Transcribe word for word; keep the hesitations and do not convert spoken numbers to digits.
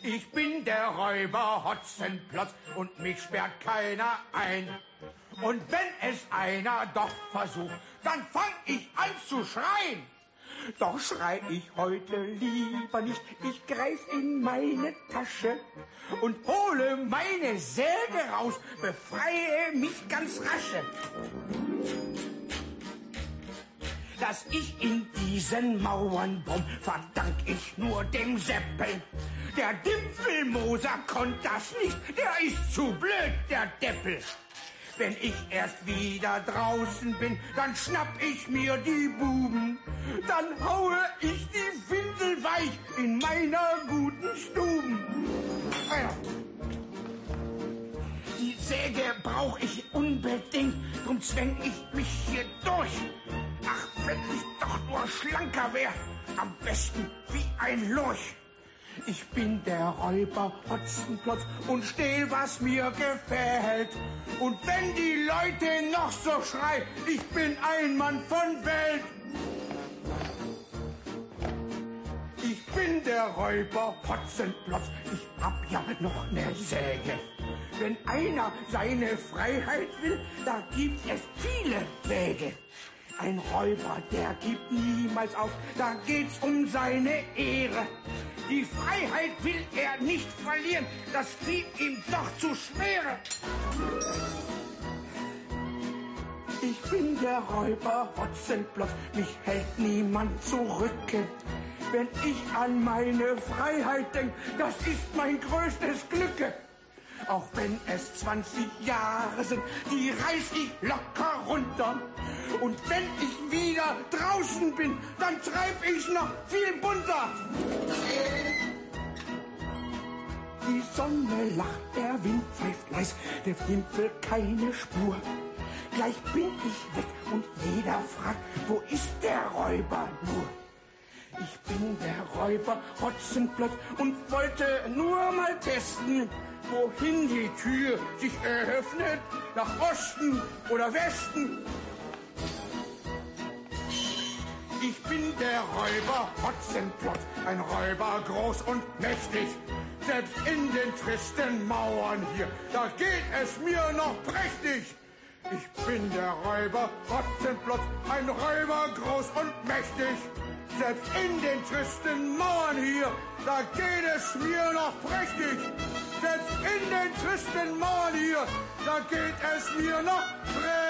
Ich bin der Räuber Hotzenplotz und mich sperrt keiner ein. Und wenn es einer doch versucht, dann fang ich an zu schreien. Doch schrei ich heute lieber nicht, ich greif in meine Tasche und hole meine Säge raus, befreie mich ganz rasche. Dass ich in diesen Mauern brumm, verdank ich nur dem Seppel. Der Dimpfelmoser konnt das nicht, der ist zu blöd, der Deppel. Wenn ich erst wieder draußen bin, dann schnapp ich mir die Buben. Dann haue ich die Windel weich in meiner guten Stuben. Die Säge brauch ich unbedingt, drum zwäng ich mich hier durch. Ach, wenn ich doch nur schlanker wär, am besten wie ein Lurch. Ich bin der Räuber Hotzenplotz und stehl, was mir gefällt. Und wenn die Leute noch so schreien, ich bin ein Mann von Welt. Ich bin der Räuber Hotzenplotz, ich hab ja noch ne Säge. Wenn einer seine Freiheit will, da gibt es viele Wege. Ein Räuber, der gibt niemals auf, da geht's um seine Ehre. Die Freiheit will er nicht verlieren, das fiel ihm doch zu schwere. Ich bin der Räuber Hotzenplotz, mich hält niemand zurücke. Wenn ich an meine Freiheit denk, das ist mein größtes Glücke. Auch wenn es zwanzig Jahre sind, die reiß ich locker runter. Und wenn ich wieder draußen bin, dann treib ich noch viel bunter. Die Sonne lacht, der Wind pfeift leis, der Wimpel keine Spur. Gleich bin ich weg und jeder fragt, wo ist der Räuber nur? Ich bin der Räuber Hotzenplotz und wollte nur mal testen, wohin die Tür sich eröffnet, nach Osten oder Westen. Ich bin der Räuber Hotzenplotz, ein Räuber groß und mächtig. Selbst in den tristen Mauern hier, da geht es mir noch prächtig. Ich bin der Räuber Hotzenplotz, ein Räuber groß und mächtig. Selbst in den tristen Mauern hier, da geht es mir noch prächtig. Selbst in den tristen Mauern hier, da geht es mir noch prächtig.